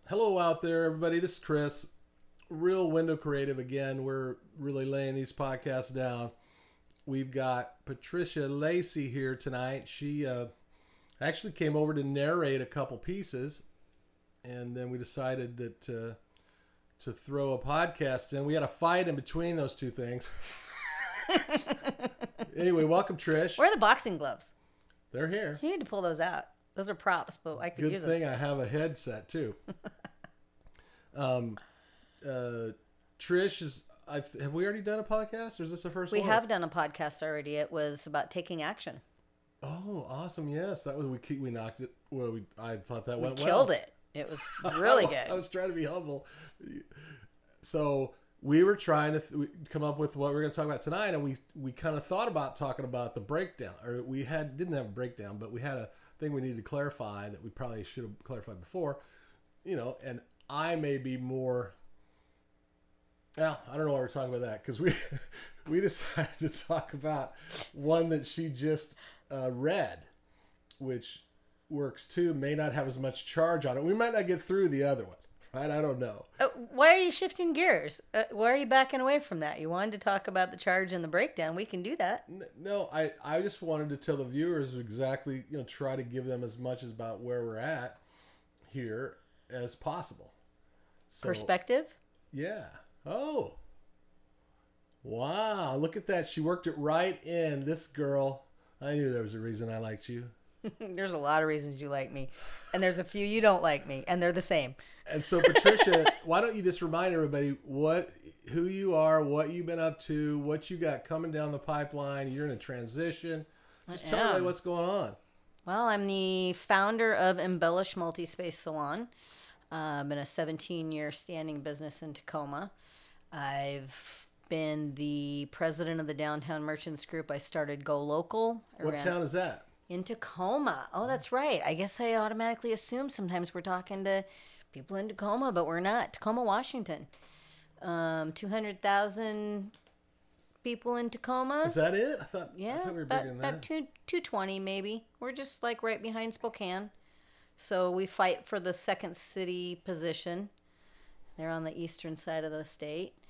Hello out there, everybody. This is Chris, Real Window Creative again. We're really laying these podcasts down. We've got Patricia Lacey here tonight. She actually came over to narrate a couple pieces, and then we decided that to throw a podcast in. We had a fight in between those two things. Anyway, welcome, Trish. Where are the boxing gloves? They're here. You need to pull those out. Those are props, but I could use them. Good thing I have a headset too. Trish is. Have we already done a podcast, or is this the first one? We have done a podcast already. It was about taking action. Oh, awesome! Yes, that was we knocked it. Well, I thought that went well. Killed it. It was really good. I was trying to be humble. So we were trying to come up with what we're going to talk about tonight, and we kind of thought about talking about the breakdown, or didn't have a breakdown, but we had a thing we needed to clarify that we probably should have clarified before, and I may be more. Well, I don't know why we're talking about that, because we decided to talk about one that she just read, which works too. May not have as much charge on it. We might not get through the other one, right? I don't know. Why are you shifting gears? Why are you backing away from that? You wanted to talk about the charge and the breakdown. We can do that. No, I just wanted to tell the viewers exactly, try to give them as much about where we're at here as possible. So, perspective? Yeah. Oh. Wow. Look at that. She worked it right in. This girl. I knew there was a reason I liked you. There's a lot of reasons you like me. And there's a few you don't like me. And they're the same. And so, Patricia, why don't you just remind everybody who you are, what you've been up to, what you got coming down the pipeline. You're in a transition. Just tell everybody what's going on. Well, I'm the founder of Embellish Multi-Space Salon. I've been a 17-year standing business in Tacoma. I've been the president of the Downtown Merchants Group. I started Go Local. What town is that? In Tacoma. Oh, that's right. I guess I automatically assume sometimes we're talking to people in Tacoma, but we're not. Tacoma, Washington. 200,000 people in Tacoma. Is that it? I thought we were about, bigger than that. About 220 maybe. We're just like right behind Spokane. So we fight for the second city position. They're on the eastern side of the state.